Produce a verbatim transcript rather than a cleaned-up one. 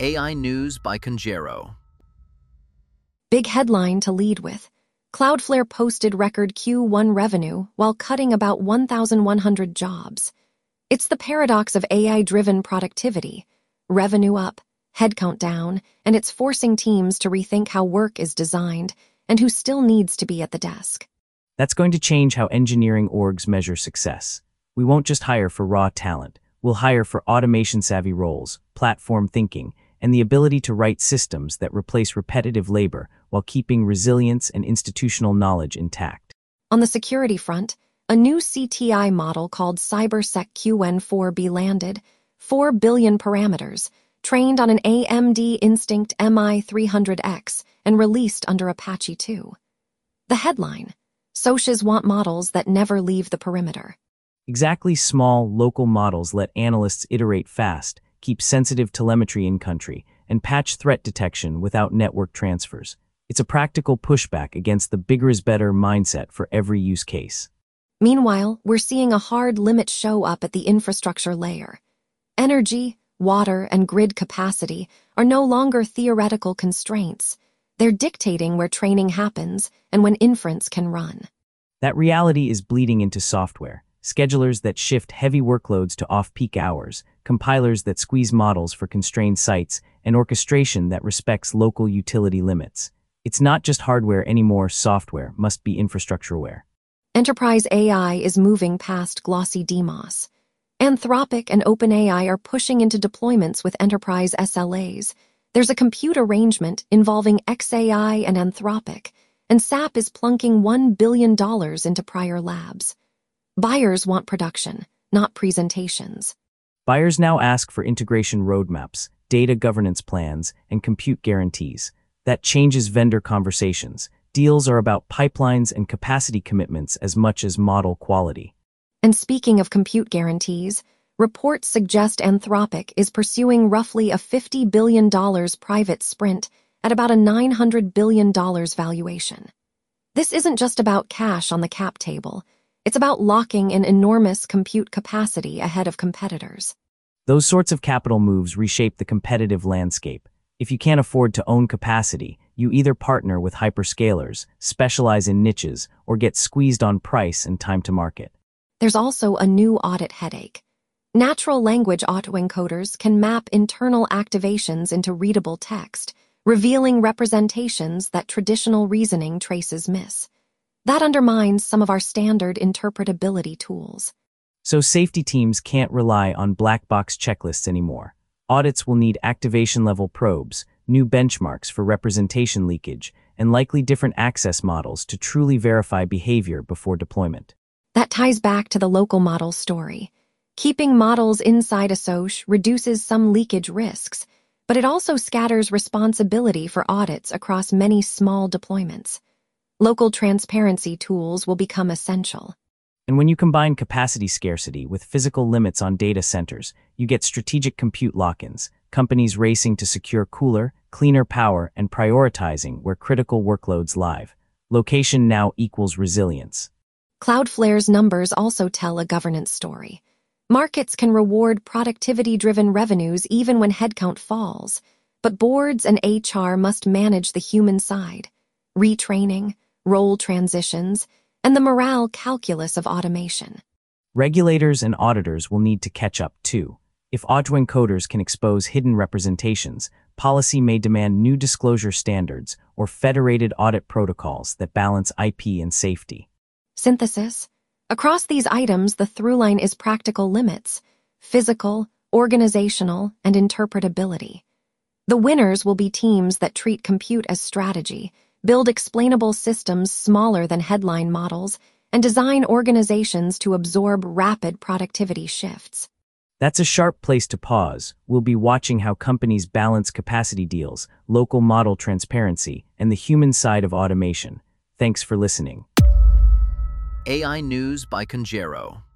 A I News by Conjero. Big headline to lead with. Cloudflare posted record Q one revenue while cutting about one thousand one hundred jobs. It's the paradox of A I-driven productivity. Revenue up, headcount down, and it's forcing teams to rethink how work is designed and who still needs to be at the desk. That's going to change how engineering orgs measure success. We won't just hire for raw talent. We'll hire for automation-savvy roles, platform thinking, and the ability to write systems that replace repetitive labor while keeping resilience and institutional knowledge intact. On the security front, a new C T I model called CyberSec Q N four B landed, four billion parameters, trained on an A M D Instinct M I three hundred X and released under Apache two. The headline: S O Cs want models that never leave the perimeter. Exactly, small, local models let analysts iterate fast, keep sensitive telemetry in country, and patch threat detection without network transfers. It's a practical pushback against the bigger is better mindset for every use case. Meanwhile, we're seeing a hard limit show up at the infrastructure layer. Energy, water, and grid capacity are no longer theoretical constraints. They're dictating where training happens and when inference can run. That reality is bleeding into software. Schedulers that shift heavy workloads to off-peak hours, compilers that squeeze models for constrained sites, and orchestration that respects local utility limits. It's not just hardware anymore. Software must be infrastructure-aware. Enterprise A I is moving past glossy D MOS. Anthropic and OpenAI are pushing into deployments with enterprise S L As. There's a compute arrangement involving X A I and Anthropic, and S A P is plunking one billion dollars into prior labs. Buyers want production, not presentations. Buyers now ask for integration roadmaps, data governance plans, and compute guarantees. That changes vendor conversations. Deals are about pipelines and capacity commitments as much as model quality. And speaking of compute guarantees, reports suggest Anthropic is pursuing roughly a fifty billion dollars private sprint at about a nine hundred billion dollars valuation. This isn't just about cash on the cap table. It's about locking in enormous compute capacity ahead of competitors. Those sorts of capital moves reshape the competitive landscape. If you can't afford to own capacity, you either partner with hyperscalers, specialize in niches, or get squeezed on price and time to market. There's also a new audit headache. Natural language autoencoders can map internal activations into readable text, revealing representations that traditional reasoning traces miss. That undermines some of our standard interpretability tools. So safety teams can't rely on black box checklists anymore. Audits will need activation-level probes, new benchmarks for representation leakage, and likely different access models to truly verify behavior before deployment. That ties back to the local model story. Keeping models inside a S O C reduces some leakage risks, but it also scatters responsibility for audits across many small deployments. Local transparency tools will become essential. And when you combine capacity scarcity with physical limits on data centers, you get strategic compute lock-ins, companies racing to secure cooler, cleaner power and prioritizing where critical workloads live. Location now equals resilience. Cloudflare's numbers also tell a governance story. Markets can reward productivity-driven revenues even when headcount falls, but boards and H R must manage the human side. Retraining, role transitions, and the morale calculus of automation. Regulators and auditors will need to catch up too. If autoencoders can expose hidden representations, policy may demand new disclosure standards or federated audit protocols that balance I P and safety. Synthesis. Across these items, the throughline is practical limits: physical, organizational, and interpretability. The winners will be teams that treat compute as strategy, build explainable systems smaller than headline models, and design organizations to absorb rapid productivity shifts. That's a sharp place to pause. We'll be watching how companies balance capacity deals, local model transparency, and the human side of automation. Thanks for listening. A I News by Conjero.